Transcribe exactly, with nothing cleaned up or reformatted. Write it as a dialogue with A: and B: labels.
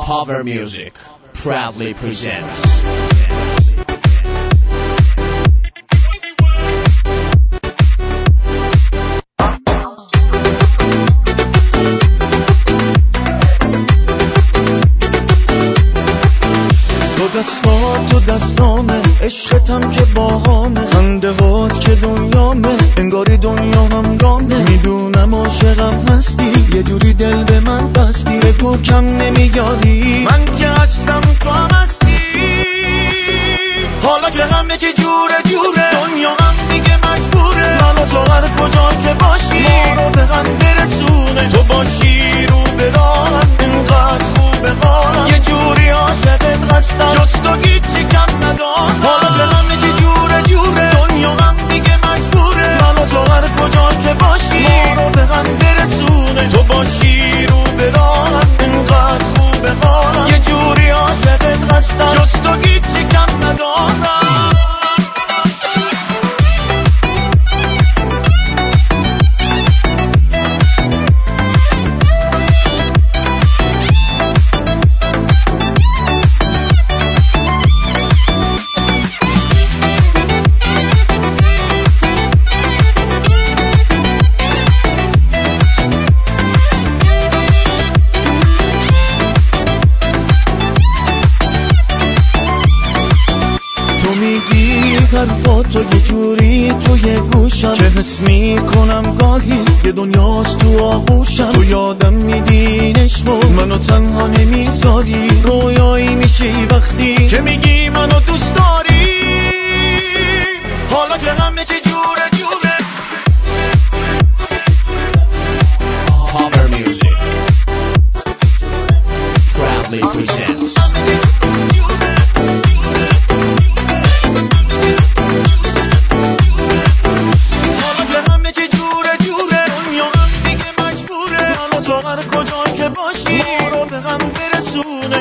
A: Power Music proudly presents.
B: دستات تو دستامه، عشقتم که باهامه، خنده هات که دنیامه، انگاری دنیا هم رامه. میدونم عاشقم هستی، یه جوری دل به من بستی، به تو کم نمیاری، من که هستم تو هم هستی. حالا که همه چی جوره جوره، دنیا هم دیگه مجبوره من و تو هر کجا که باشی ما رو به هم برسونه. تو باشی رو به راهم، اینقدر خوبه حالم، یه جوری عاشقت هستم جز تو هیچی کم ندارم. حالا که همه چی جوره جوره، دنیا هم دیگه مجبوره من و تو هر کجا که باشی ما رو به هم برسونه. تو باشی رو به راهم، اینقدر خوبه حالم، یه جوری عاشقت هستم جز تو هیچی کم ندارم. حرفاتو یه جوری توی گوشم که حس میکنم گاهی یه دنیاست تو آغوشم. تو یادم میدی عشقو منو تنها نمیذاری، رویایی میشی وقتی که میگی منو دوست داری. حالا که همه چی جوره جوره.
A: Power Music proudly presents.
B: هر کجا که باشی ما رو به هم برسونه.